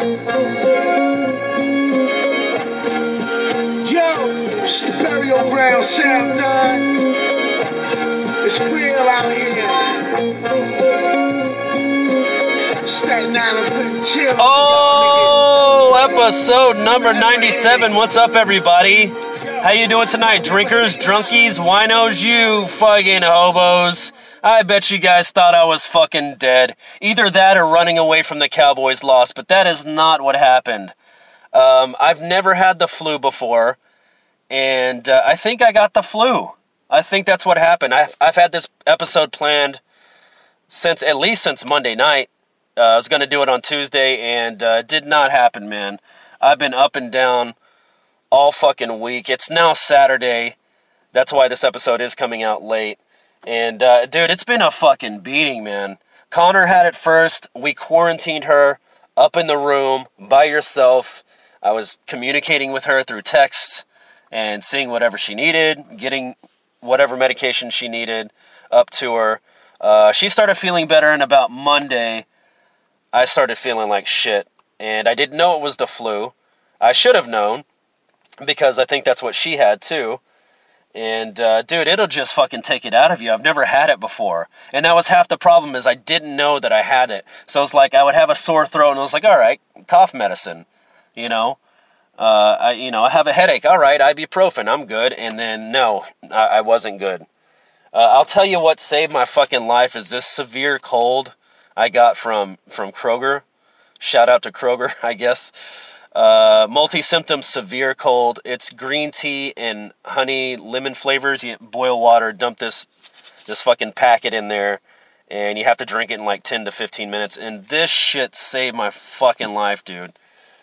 It's the burial ground sound done. It's real out here. Staten Island, chill. Oh, episode number 97. What's up, everybody? How you doing tonight? Drinkers, drunkies, winos, you fucking hobos. I bet you guys thought I was fucking dead. Either that or running away from the Cowboys' loss, but that is not what happened. I've never had the flu before, and I think I got the flu. I think that's what happened. I've had this episode planned at least since Monday night. I was going to do it on Tuesday, and it did not happen, man. I've been up and down all fucking week. It's now Saturday. That's why this episode is coming out late. And, dude, it's been a fucking beating, man. Connor had it first. We quarantined her up in the room by herself. I was communicating with her through text and seeing whatever she needed, getting whatever medication she needed up to her. She started feeling better, and about Monday, I started feeling like shit. And I didn't know it was the flu. I should have known, because I think that's what she had, too. And, dude, it'll just fucking take it out of you. I've never had it before. And that was half the problem, is I didn't know that I had it. So it was like, I would have a sore throat, and I was like, all right, cough medicine, you know. I have a headache, all right, ibuprofen, I'm good. And then, no, I wasn't good. I'll tell you what saved my fucking life is this severe cold I got from Kroger. Shout out to Kroger, I guess. Multi-symptom severe cold. It's green tea and honey lemon flavors. You boil water, dump this fucking packet in there, and you have to drink it in like 10 to 15 minutes. And this shit saved my fucking life, dude.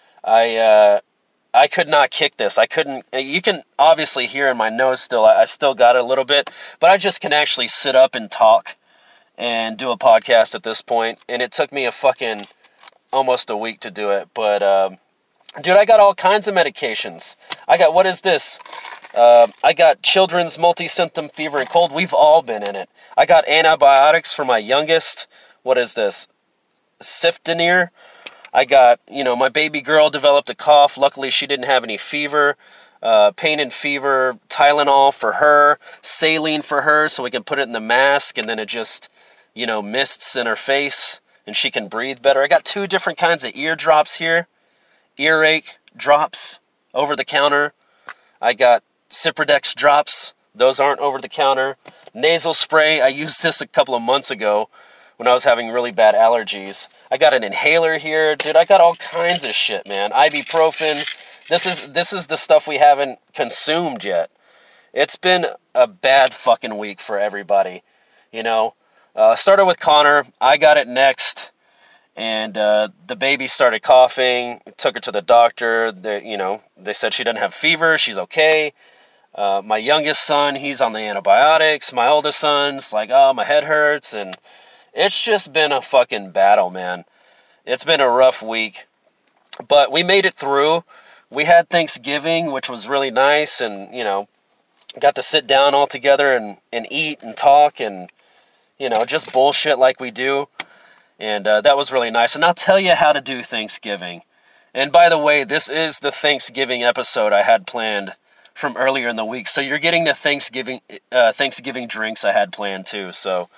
I could not kick this. I couldn't. You can obviously hear in my nose still. I still got it a little bit, but I just can actually sit up and talk and do a podcast at this point. And it took me almost a week to do it, but dude, I got all kinds of medications. What is this? I got children's multi-symptom fever and cold. We've all been in it. I got antibiotics for my youngest. What is this? Cifdinir. I got, my baby girl developed a cough. Luckily, she didn't have any fever. Pain and fever, Tylenol for her, saline for her so we can put it in the mask, and then it just, mists in her face, and she can breathe better. I got 2 different kinds of ear drops here. Earache drops over the counter. I got Ciprodex drops. Those aren't over the counter. Nasal spray. I used this a couple of months ago when I was having really bad allergies. I got an inhaler here. Dude, I got all kinds of shit, man. Ibuprofen. This is the stuff we haven't consumed yet. It's been a bad fucking week for everybody, Started with Connor. I got it next. And the baby started coughing. Took her to the doctor. They said she doesn't have fever. She's okay. My youngest son, he's on the antibiotics. My oldest son's like, oh, my head hurts. And it's just been a fucking battle, man. It's been a rough week. But we made it through. We had Thanksgiving, which was really nice. And, got to sit down all together and eat and talk and, just bullshit like we do. And that was really nice. And I'll tell you how to do Thanksgiving. And by the way, this is the Thanksgiving episode I had planned from earlier in the week. So you're getting the Thanksgiving drinks I had planned too. So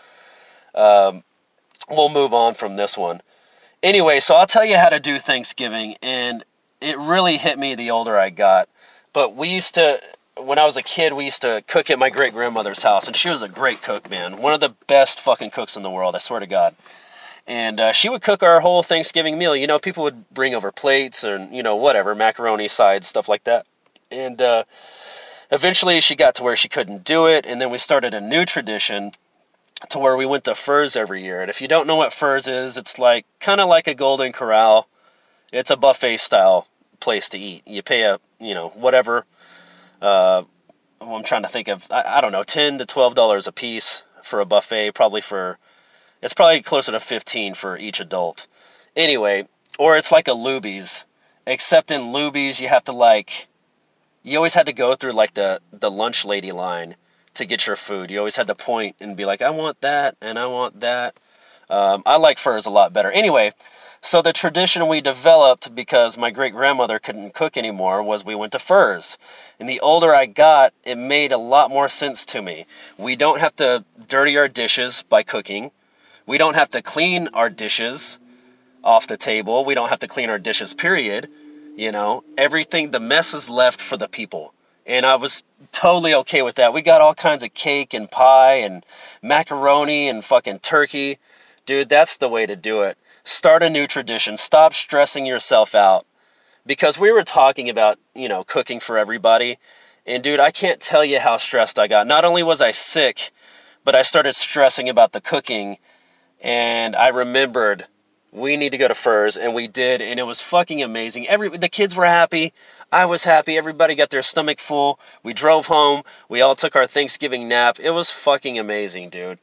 we'll move on from this one. Anyway, so I'll tell you how to do Thanksgiving. And it really hit me the older I got. But when I was a kid, we used to cook at my great-grandmother's house. And she was a great cook, man. One of the best fucking cooks in the world, I swear to God. And she would cook our whole Thanksgiving meal. People would bring over plates or, whatever, macaroni, sides, stuff like that. And eventually she got to where she couldn't do it. And then we started a new tradition to where we went to Furs every year. And if you don't know what Furs is, it's kind of like a Golden Corral. It's a buffet-style place to eat. You pay whatever. I'm trying to think of, I don't know, $10 to $12 a piece for a buffet, it's probably closer to $15 for each adult. Anyway, or it's like a Luby's, except in Luby's you have to you always had to go through the lunch lady line to get your food. You always had to point and be like, I want that and I want that. I like Furs a lot better. Anyway, So the tradition we developed, because my great-grandmother couldn't cook anymore, was we went to Furs. And the older I got, it made a lot more sense to me. We don't have to dirty our dishes by cooking. We don't have to clean our dishes off the table. We don't have to clean our dishes, period. You know, everything, the mess is left for the people. And I was totally okay with that. We got all kinds of cake and pie and macaroni and fucking turkey. Dude, that's the way to do it. Start a new tradition. Stop stressing yourself out. Because we were talking about, you know, cooking for everybody. And dude, I can't tell you how stressed I got. Not only was I sick, but I started stressing about the cooking. And I remembered, we need to go to Furs, and we did, and it was fucking amazing. The kids were happy. I was happy. Everybody got their stomach full. We drove home. We all took our Thanksgiving nap. It was fucking amazing, dude.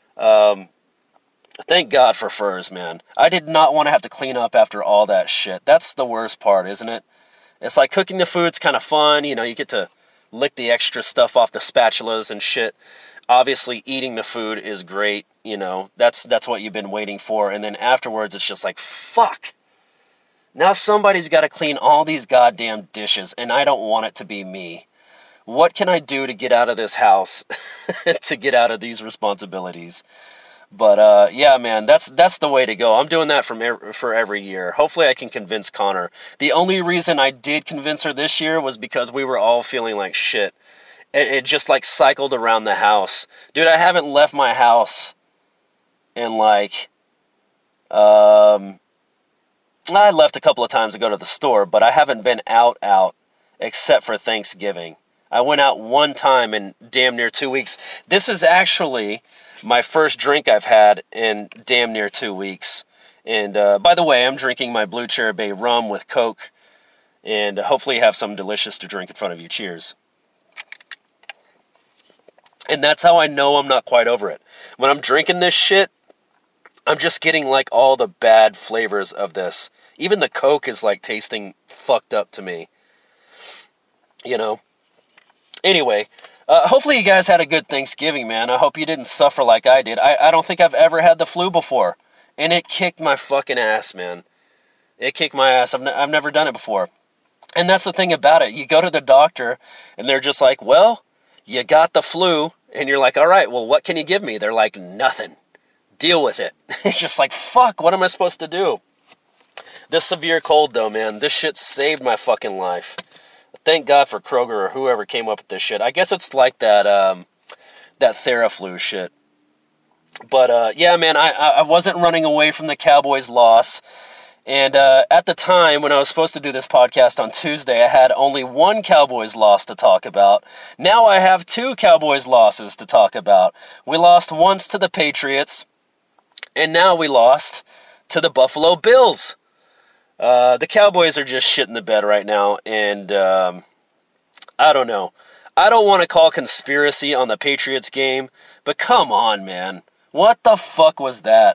Thank God for Furs, man. I did not want to have to clean up after all that shit. That's the worst part, isn't it? It's like cooking the food's kind of fun. You know, you get to lick the extra stuff off the spatulas and shit. Obviously, eating the food is great. You know, that's what you've been waiting for. And then afterwards, it's just like, fuck. Now somebody's got to clean all these goddamn dishes, and I don't want it to be me. What can I do to get out of this house, to get out of these responsibilities? But, yeah, man, that's the way to go. I'm doing that for every year. Hopefully I can convince Connor. The only reason I did convince her this year was because we were all feeling like shit. It just, like, cycled around the house. Dude, I haven't left my house in, like, I left a couple of times to go to the store, but I haven't been out, except for Thanksgiving. I went out one time in damn near 2 weeks. This is actually my first drink I've had in damn near 2 weeks. And by the way, I'm drinking my Blue Cherry Bay rum with Coke, and hopefully have something delicious to drink in front of you. Cheers. And that's how I know I'm not quite over it. When I'm drinking this shit, I'm just getting like all the bad flavors of this. Even the Coke is like tasting fucked up to me. You know? Anyway, hopefully you guys had a good Thanksgiving, man. I hope you didn't suffer like I did. I don't think I've ever had the flu before. And it kicked my fucking ass, man. It kicked my ass. I've never done it before. And that's the thing about it. You go to the doctor, and they're just like, well, you got the flu. And you're like, all right, well, what can you give me? They're like, nothing. Deal with it. It's just like, fuck, what am I supposed to do? This severe cold, though, man, this shit saved my fucking life. Thank God for Kroger or whoever came up with this shit. I guess it's like that Theraflu shit. But, yeah, man, I wasn't running away from the Cowboys' loss. And at the time, when I was supposed to do this podcast on Tuesday, I had only one Cowboys loss to talk about. Now I have two Cowboys losses to talk about. We lost once to the Patriots, and now we lost to the Buffalo Bills. The Cowboys are just shit in the bed right now, and I don't know. I don't want to call conspiracy on the Patriots game, but come on, man. What the fuck was that?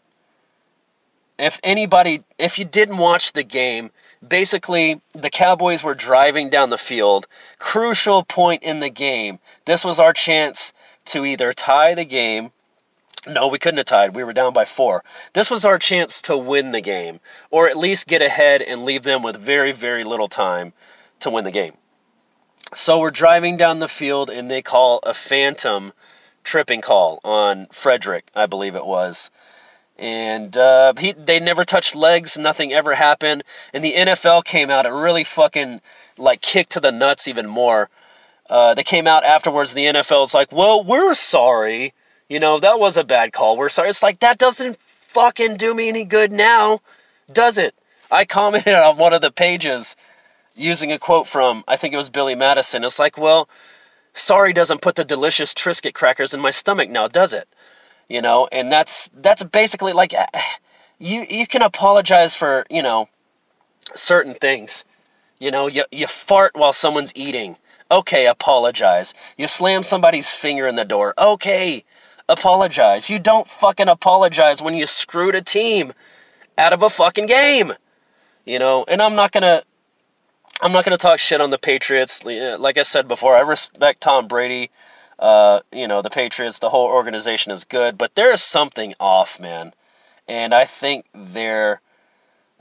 If you didn't watch the game, basically the Cowboys were driving down the field. Crucial point in the game. This was our chance to either tie the game. No, we couldn't have tied. We were down by 4. This was our chance to win the game, or at least get ahead and leave them with very, very little time to win the game. So we're driving down the field, and they call a phantom tripping call on Frederick, I believe it was. And they never touched legs. Nothing ever happened. And the NFL came out. It really fucking like kicked to the nuts even more. They came out afterwards. The NFL's like, well, we're sorry. You know, that was a bad call. We're sorry. It's like, that doesn't fucking do me any good now, does it? I commented on one of the pages using a quote from, I think it was Billy Madison. It's like, well, sorry doesn't put the delicious Triscuit crackers in my stomach now, does it? You know, and that's basically like, you can apologize for, you know, certain things. You know, you fart while someone's eating. Okay, apologize. You slam somebody's finger in the door. Okay, apologize. You don't fucking apologize when you screwed a team out of a fucking game. You know, and I'm not gonna talk shit on the Patriots. Like I said before, I respect Tom Brady. You know, the Patriots, the whole organization is good, but there is something off, man. And I think their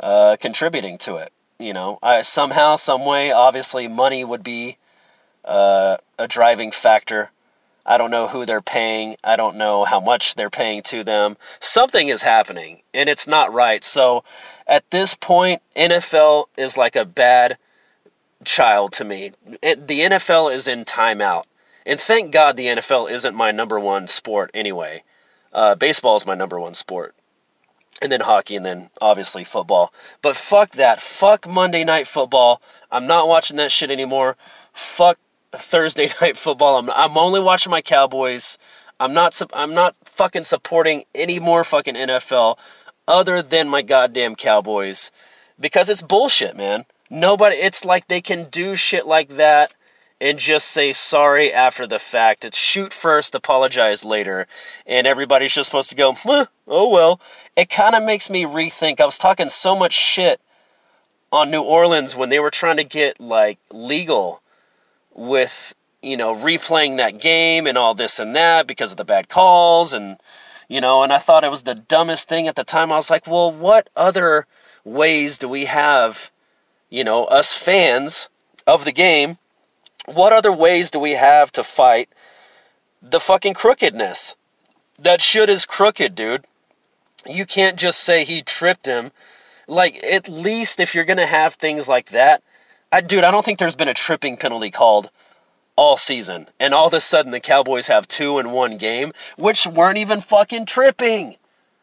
contributing to it. Somehow, some way, obviously money would be a driving factor. I don't know who they're paying. I don't know how much they're paying to them. Something is happening, and it's not right. So at this point, NFL is like a bad child to me. The NFL is in timeout. And thank God the NFL isn't my number one sport anyway. Baseball is my number one sport. And then hockey, and then obviously football. But fuck that. Fuck Monday Night Football. I'm not watching that shit anymore. Fuck Thursday Night Football. I'm only watching my Cowboys. I'm not fucking supporting any more fucking NFL other than my goddamn Cowboys. Because it's bullshit, man. It's like they can do shit like that and just say sorry after the fact. It's shoot first, apologize later. And everybody's just supposed to go, oh well. It kind of makes me rethink. I was talking so much shit on New Orleans when they were trying to get, like, legal with, replaying that game and all this and that because of the bad calls. And I thought it was the dumbest thing at the time. I was like, well, what other ways do we have, us fans of the game, what other ways do we have to fight the fucking crookedness? That shit is crooked, dude. You can't just say he tripped him. Like, at least if you're going to have things like that, I don't think there's been a tripping penalty called all season. And all of a sudden the Cowboys have 2 in one game, which weren't even fucking tripping.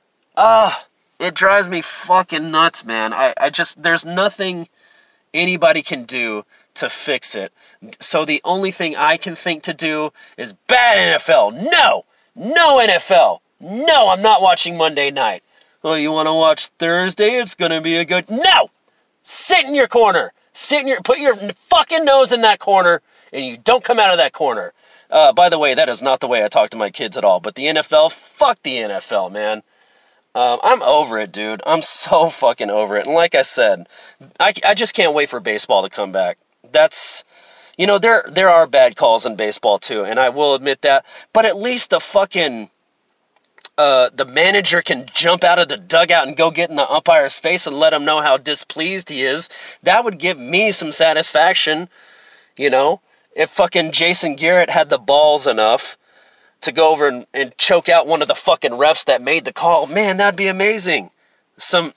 It drives me fucking nuts, man. There's nothing anybody can do to fix it. So the only thing I can think to do is bad NFL. No NFL. No, I'm not watching Monday night. Oh, you want to watch Thursday? It's going to be a good... No! Sit in your corner. Put your fucking nose in that corner, and you don't come out of that corner. By the way, that is not the way I talk to my kids at all. But the NFL, fuck the NFL, man. I'm over it, dude. I'm so fucking over it. And like I said, I just can't wait for baseball to come back. That's... there are bad calls in baseball, too, and I will admit that. But at least the fucking... the manager can jump out of the dugout and go get in the umpire's face and let him know how displeased he is. That would give me some satisfaction, if fucking Jason Garrett had the balls enough to go over and choke out one of the fucking refs that made the call. Man, that'd be amazing. Some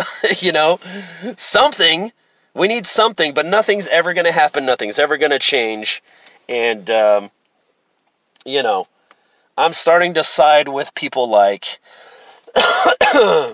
something. We need something, but nothing's ever going to happen. Nothing's ever going to change. And, I'm starting to side with people like Colin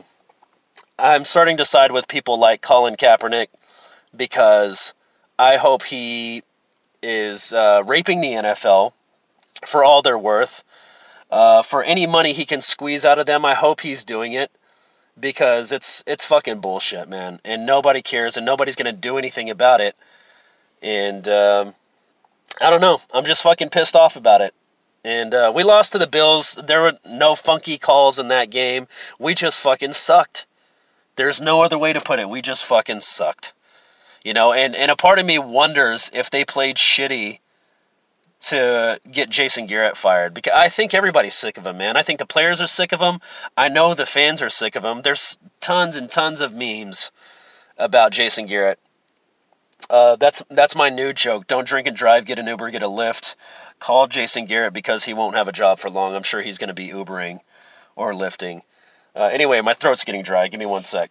Kaepernick, because I hope he is raping the NFL for all they're worth. For any money he can squeeze out of them, I hope he's doing it, because it's fucking bullshit, man. And nobody cares, and nobody's going to do anything about it. And I don't know. I'm just fucking pissed off about it. And we lost to the Bills. There were no funky calls in that game. We just fucking sucked. There's no other way to put it. We just fucking sucked. And a part of me wonders if they played shitty to get Jason Garrett fired. Because I think everybody's sick of him, man. I think the players are sick of him. I know the fans are sick of him. There's tons and tons of memes about Jason Garrett. That's my new joke. Don't drink and drive, get an Uber, get a Lyft. Call Jason Garrett because he won't have a job for long. I'm sure he's going to be Ubering or lifting. Anyway, my throat's getting dry. Give me one sec.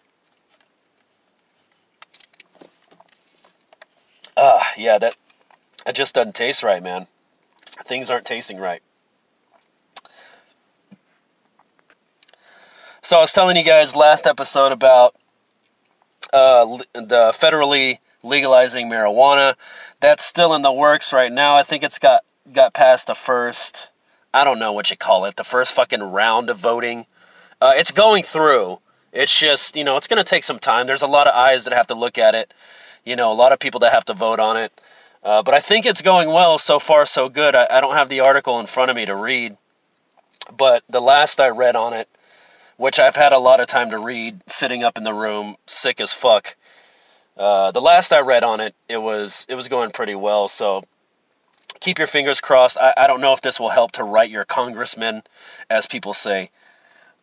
Yeah, that just doesn't taste right, man. Things aren't tasting right. So I was telling you guys last episode about the federally legalizing marijuana. That's still in the works right now. I think it's got past the first, I don't know what you call it, the first fucking round of voting. It's going through. It's just, it's going to take some time. There's a lot of eyes that have to look at it. A lot of people that have to vote on it. But I think it's going well. So far, so good. I don't have the article in front of me to read. But the last I read on it, which I've had a lot of time to read, sitting up in the room, sick as fuck. The last I read on it, it was going pretty well. So keep your fingers crossed. I don't know if this will help to write your congressman, as people say.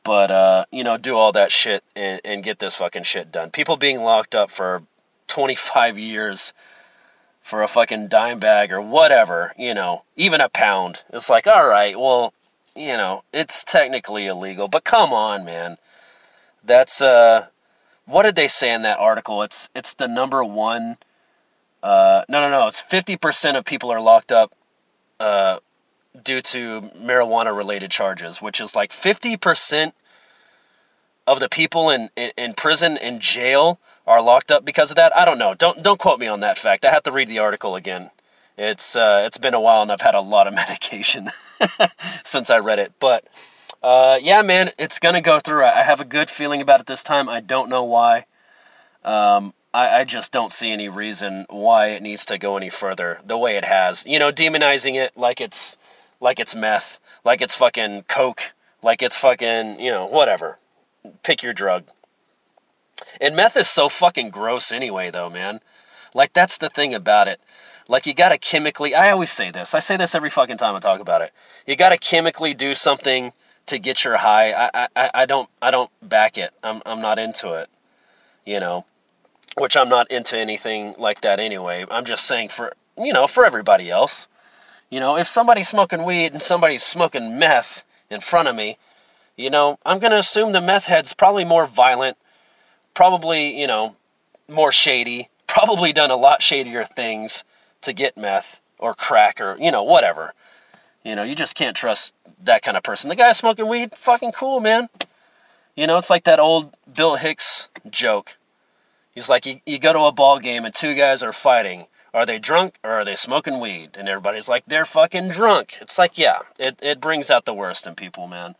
But, do all that shit and get this fucking shit done. People being locked up for 25 years for a fucking dime bag or whatever, even a pound. It's like, all right, well, it's technically illegal, but come on, man. That's, what did they say in that article? It's the number one, no, it's 50% of people are locked up, due to marijuana-related charges, which is like 50% of the people in prison and jail are locked up because of that. I don't know. Don't quote me on that fact. I have to read the article again. It's been a while and I've had a lot of medication since I read it. But yeah, man, it's gonna go through. I have a good feeling about it this time. I don't know why. I just don't see any reason why it needs to go any further the way it has. Demonizing it like it's meth, like it's fucking coke, like it's fucking, whatever. Pick your drug. And meth is so fucking gross anyway, though, man. Like, that's the thing about it. Like, you gotta chemically, I always say this. I say this every fucking time I talk about it. You gotta chemically do something to get your high. I don't back it. I'm not into it. Which I'm not into anything like that anyway. I'm just saying for everybody else. If somebody's smoking weed and somebody's smoking meth in front of me, I'm going to assume the meth head's probably more violent, probably, more shady, probably done a lot shadier things to get meth or crack or, whatever. You just can't trust that kind of person. The guy smoking weed, fucking cool, man. It's like that old Bill Hicks joke. He's like, you go to a ball game and two guys are fighting. Are they drunk or are they smoking weed? And everybody's like, they're fucking drunk. It's like, yeah, it brings out the worst in people, man.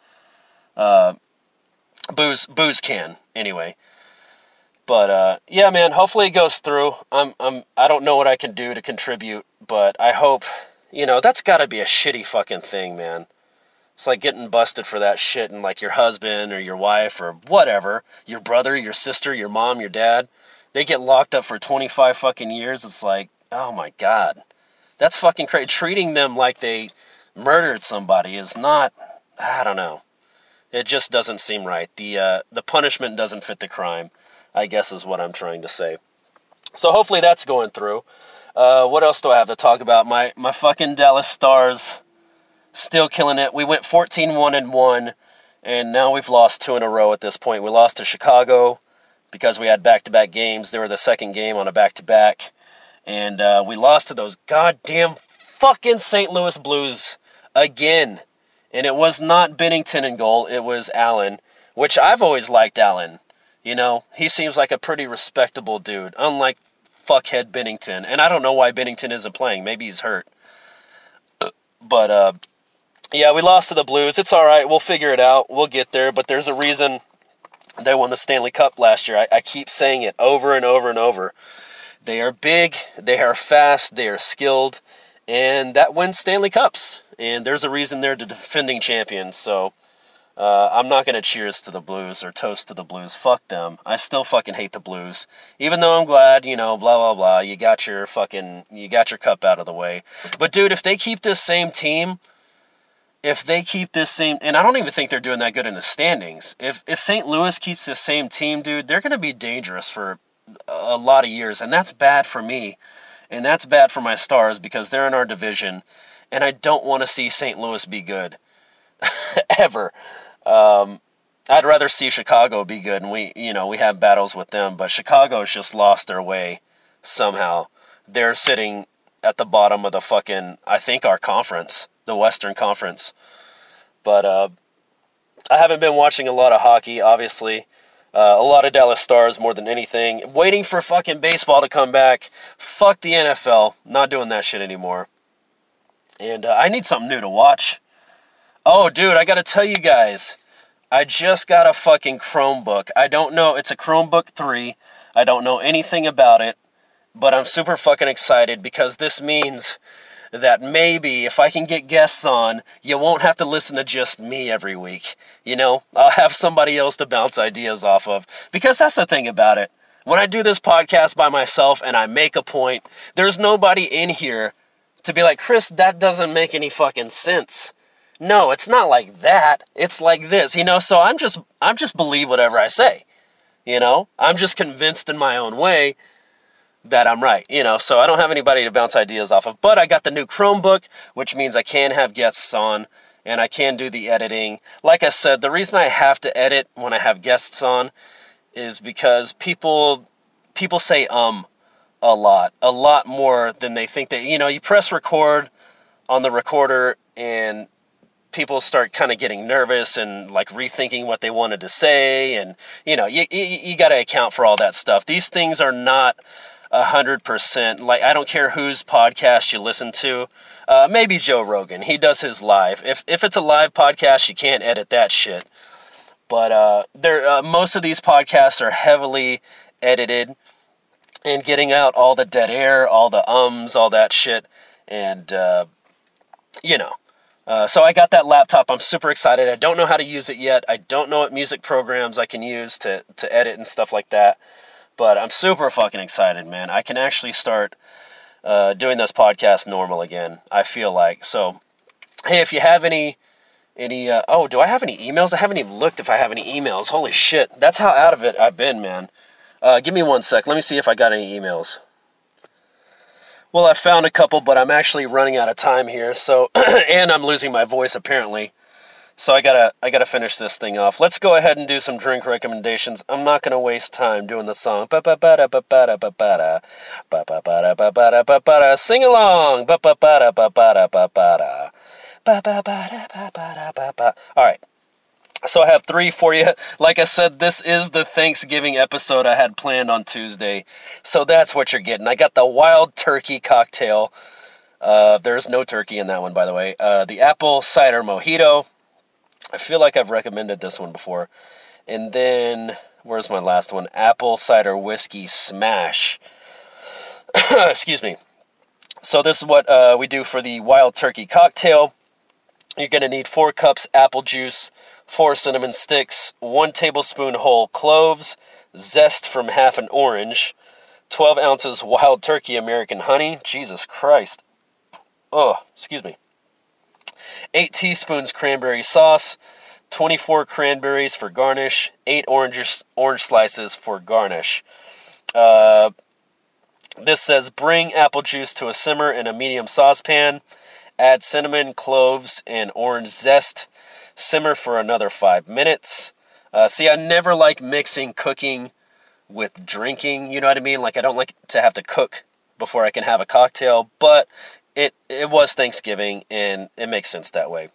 Booze can, anyway. But, yeah, man, hopefully it goes through. I don't know what I can do to contribute, but I hope, that's gotta be a shitty fucking thing, man. It's like getting busted for that shit and like your husband or your wife or whatever, your brother, your sister, your mom, your dad, they get locked up for 25 fucking years. It's like, oh my God, that's fucking crazy. Treating them like they murdered somebody is not, I don't know. It just doesn't seem right. The punishment doesn't fit the crime, I guess is what I'm trying to say. So hopefully that's going through. What else do I have to talk about? My fucking Dallas Stars still killing it. We went 14-1-1, and now we've lost 2 in a row at this point. We lost to Chicago because we had back-to-back games. They were the second game on a back-to-back. And we lost to those goddamn fucking St. Louis Blues again. And it was not Binnington in goal. It was Allen, which I've always liked Allen. He seems like a pretty respectable dude, unlike fuckhead Binnington. And I don't know why Binnington isn't playing. Maybe he's hurt. But, yeah, we lost to the Blues. It's all right. We'll figure it out. We'll get there. But there's a reason they won the Stanley Cup last year. I keep saying it over and over and over. They are big, they are fast, they are skilled, and that wins Stanley Cups. And there's a reason they're the defending champions. So I'm not going to cheers to the Blues or toast to the Blues. Fuck them. I still fucking hate the Blues. Even though I'm glad, blah, blah, blah, you got your cup out of the way. But dude, if they keep this same team, and I don't even think they're doing that good in the standings. If St. Louis keeps the same team, dude, they're going to be dangerous for a lot of years. And that's bad for me. And that's bad for my Stars because they're in our division. And I don't want to see St. Louis be good. Ever. I'd rather see Chicago be good. And we have battles with them. But Chicago's just lost their way somehow. They're sitting at the bottom of the fucking, I think, our conference. The Western Conference. But I haven't been watching a lot of hockey, obviously. A lot of Dallas Stars more than anything. Waiting for fucking baseball to come back. Fuck the NFL. Not doing that shit anymore. And I need something new to watch. Oh, dude, I gotta tell you guys. I just got a fucking Chromebook. I don't know. It's a Chromebook 3. I don't know anything about it. But I'm super fucking excited because this means that maybe if I can get guests on, you won't have to listen to just me every week. I'll have somebody else to bounce ideas off of. Because that's the thing about it. When I do this podcast by myself and I make a point, there's nobody in here to be like, Chris, that doesn't make any fucking sense. No, it's not like that. It's like this, so I'm just believe whatever I say, I'm just convinced in my own way that I'm right, so I don't have anybody to bounce ideas off of, but I got the new Chromebook, which means I can have guests on, and I can do the editing. Like I said, the reason I have to edit when I have guests on is because people say a lot more than they think that, you press record on the recorder and people start kind of getting nervous and like rethinking what they wanted to say, and you got to account for all that stuff. These things are not 100%. Like, I don't care whose podcast you listen to. Maybe Joe Rogan. He does his live. If it's a live podcast, you can't edit that shit. But most of these podcasts are heavily edited and getting out all the dead air, all the all that shit, and so I got that laptop. I'm super excited. I don't know how to use it yet. I don't know what music programs I can use to edit and stuff like that. But I'm super fucking excited, man. I can actually start doing this podcast normal again, I feel like. So, hey, if you have any do I have any emails? I haven't even looked if I have any emails. Holy shit. That's how out of it I've been, man. Give me 1 sec. Let me see if I got any emails. Well, I found a couple, but I'm actually running out of time here. So, and I'm losing my voice apparently. So I gotta finish this thing off. Let's go ahead and do some drink recommendations. I'm not gonna waste time doing the song. Sing along. All right. So I have 3 for you. Like I said, this is the Thanksgiving episode I had planned on Tuesday. So that's what you're getting. I got the Wild Turkey cocktail. There's no turkey in that one, by the way. The Apple Cider Mojito. I feel like I've recommended this one before. And then, where's my last one? Apple Cider Whiskey Smash. Excuse me. So this is what we do for the Wild Turkey cocktail. You're going to need 4 cups apple juice, 4 cinnamon sticks, 1 tablespoon whole cloves, zest from half an orange, 12 ounces Wild Turkey American honey. Jesus Christ. Oh, excuse me. 8 teaspoons cranberry sauce, 24 cranberries for garnish, 8 orange slices for garnish. This says bring apple juice to a simmer in a medium saucepan, add cinnamon, cloves, and orange zest, simmer for another 5 minutes. See, I never like mixing cooking with drinking, you know what I mean? Like, I don't like to have to cook before I can have a cocktail, but it was Thanksgiving, and it makes sense that way.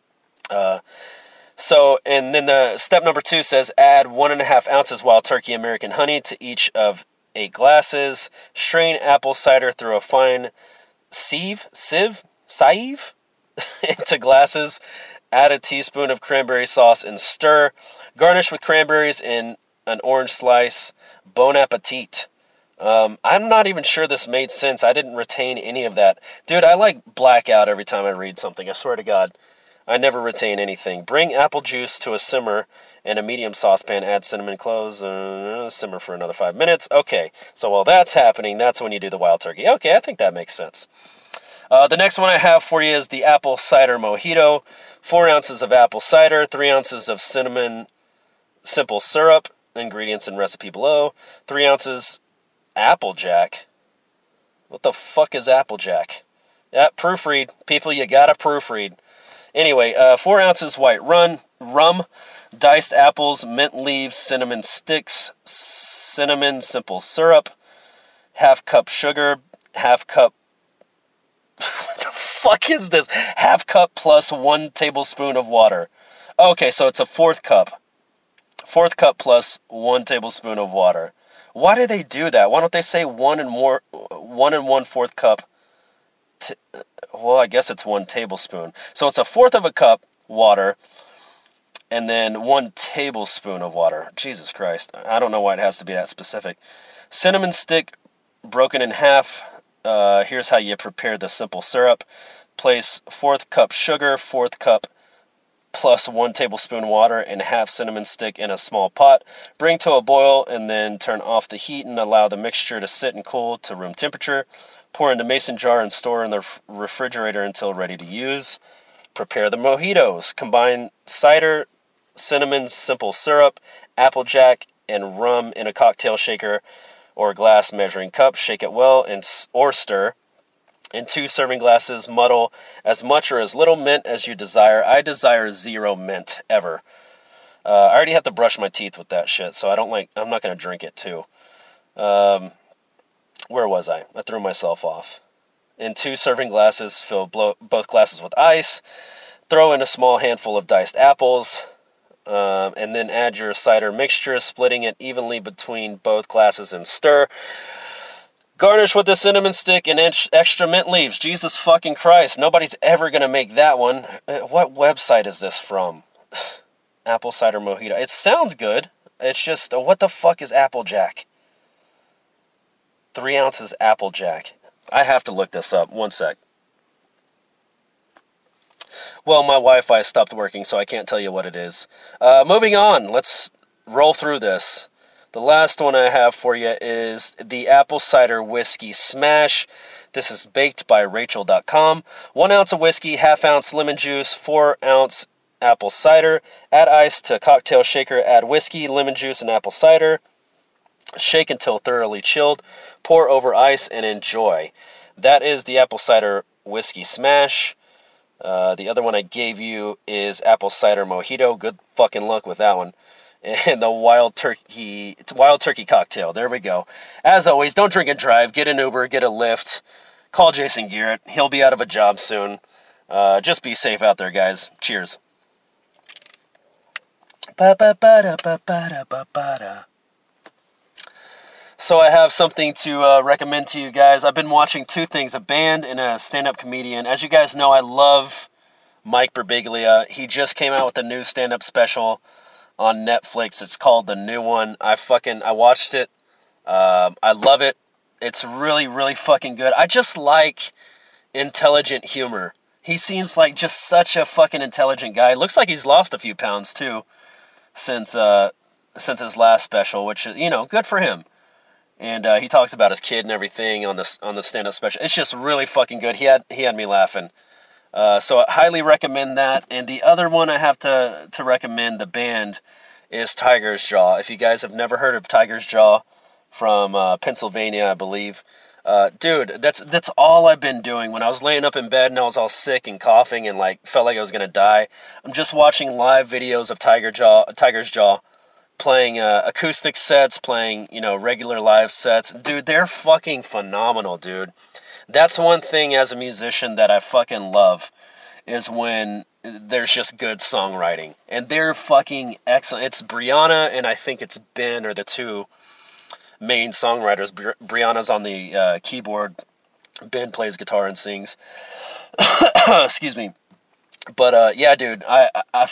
And then the step number 2 says add 1.5 ounces Wild Turkey American honey to each of 8 glasses. Strain apple cider through a fine sieve into glasses. Add a teaspoon of cranberry sauce and stir. Garnish with cranberries and an orange slice. Bon appetit. I'm not even sure this made sense. I didn't retain any of that. Dude, I like black out every time I read something. I swear to God. I never retain anything. Bring apple juice to a simmer in a medium saucepan. Add cinnamon cloves. Simmer for another 5 minutes. Okay, so while that's happening, that's when you do the Wild Turkey. Okay, I think that makes sense. The next one I have for you is the Apple Cider Mojito. 4 ounces of apple cider. 3 ounces of cinnamon simple syrup. Ingredients and recipe below. 3 ounces Applejack. What the fuck is Applejack? Yeah, proofread. People, you gotta proofread. Anyway, 4 ounces white rum, diced apples, mint leaves, cinnamon sticks, cinnamon simple syrup, half cup sugar, half cup... What the fuck is this? Half cup plus 1 tablespoon of water. Okay, so it's a 4th cup. 4th cup plus 1 tablespoon of water. Why do they do that? Why don't they say 1 and 1/4 cup? Well, I guess it's 1 tablespoon. So it's a 1/4 of a cup water, and then 1 tablespoon of water. Jesus Christ. I don't know why it has to be that specific. Cinnamon stick broken in half. Here's how you prepare the simple syrup. Place 4th cup sugar, 4th cup plus 1 tablespoon water and half cinnamon stick in a small pot. Bring to a boil and then turn off the heat and allow the mixture to sit and cool to room temperature. Pour into mason jar and store in the refrigerator until ready to use. Prepare the mojitos. Combine cider, cinnamon simple syrup, applejack, and rum in a cocktail shaker or glass measuring cup. Shake it well or stir. In 2 serving glasses, muddle as much or as little mint as you desire. I desire 0 mint, ever. I already have to brush my teeth with that shit, so I'm not going to drink it too. Where was I? I threw myself off. In 2 serving glasses, fill both glasses with ice. Throw in a small handful of diced apples. And then add your cider mixture, splitting it evenly between both glasses and stir. Garnish with a cinnamon stick and extra mint leaves. Jesus fucking Christ. Nobody's ever going to make that one. What website is this from? Apple cider mojito. It sounds good. It's just, what the fuck is Applejack? 3 ounces Applejack. I have to look this up. One sec. Well, my Wi-Fi stopped working, so I can't tell you what it is. Moving on. Let's roll through this. The last one I have for you is the Apple Cider Whiskey Smash. This is baked by Rachel.com. 1 ounce of whiskey, ½ ounce lemon juice, 4 ounce apple cider. Add ice to a cocktail shaker. Add whiskey, lemon juice, and apple cider. Shake until thoroughly chilled. Pour over ice and enjoy. That is the Apple Cider Whiskey Smash. The other one I gave you is Apple Cider Mojito. Good fucking luck with that one. And the Wild Turkey Cocktail. There we go. As always, don't drink and drive. Get an Uber, get a Lyft. Call Jason Garrett. He'll be out of a job soon. Just be safe out there, guys. Cheers. So I have something to recommend to you guys. I've been watching 2 things, a band and a stand-up comedian. As you guys know, I love Mike Birbiglia. He just came out with a new stand-up special on Netflix. It's called The New One. I watched it. I love it. It's really, really fucking good. I just like intelligent humor. He seems like just such a fucking intelligent guy. Looks like he's lost a few pounds too since his last special, which, you know, good for him. And he talks about his kid and everything on the stand-up special. It's just really fucking good. He had me laughing. So I highly recommend that. And the other one I have to recommend, the band, is Tiger's Jaw. If you guys have never heard of Tiger's Jaw from Pennsylvania, I believe. Dude, that's all I've been doing. When I was laying up in bed and I was all sick and coughing and felt like I was going to die, I'm just watching live videos of Tiger's Jaw. Playing acoustic sets, playing, regular live sets. Dude, they're fucking phenomenal, dude. That's one thing as a musician that I fucking love, is when there's just good songwriting. And they're fucking excellent. It's Brianna and I think it's Ben are the 2 main songwriters. Brianna's on the keyboard. Ben plays guitar and sings. Excuse me. But yeah, dude, I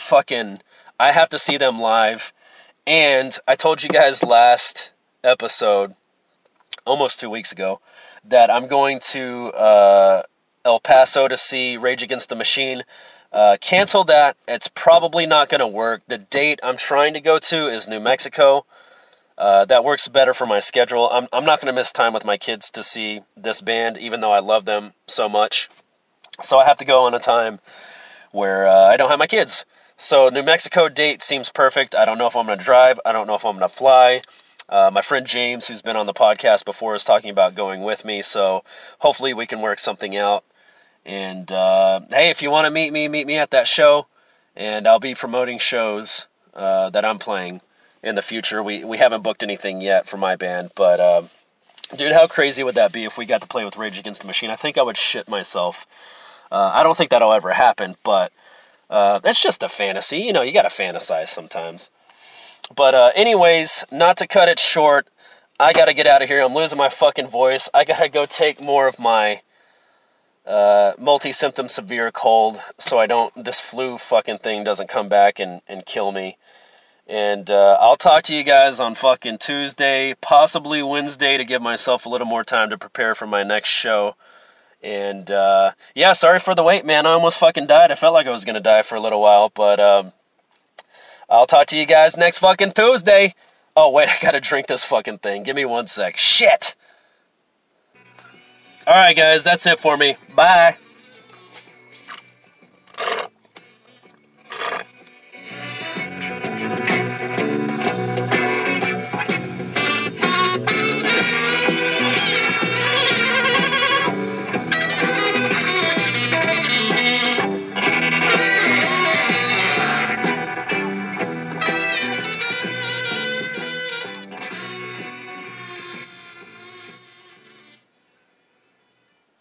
have to see them live. And I told you guys last episode, almost 2 weeks ago, that I'm going to El Paso to see Rage Against the Machine. Cancel that. It's probably not going to work. The date I'm trying to go to is New Mexico. That works better for my schedule. I'm not going to miss time with my kids to see this band, even though I love them so much. So I have to go on a time where I don't have my kids. So New Mexico date seems perfect. I don't know if I'm going to drive. I don't know if I'm going to fly. My friend James, who's been on the podcast before, is talking about going with me. So hopefully we can work something out. And hey, if you want to meet me at that show. And I'll be promoting shows that I'm playing in the future. We haven't booked anything yet for my band. But dude, how crazy would that be if we got to play with Rage Against the Machine? I think I would shit myself. I don't think that'll ever happen, but that's just a fantasy. You got to fantasize sometimes. But anyways, not to cut it short, I got to get out of here. I'm losing my fucking voice. I got to go take more of my multi-symptom severe cold so this flu fucking thing doesn't come back and kill me. And I'll talk to you guys on fucking Tuesday, possibly Wednesday, to give myself a little more time to prepare for my next show. And, yeah, sorry for the wait, man. I almost fucking died. I felt like I was going to die for a little while, but, I'll talk to you guys next fucking Tuesday. Oh, wait, I gotta drink this fucking thing. Give me 1 sec. Shit! Alright, guys, that's it for me. Bye!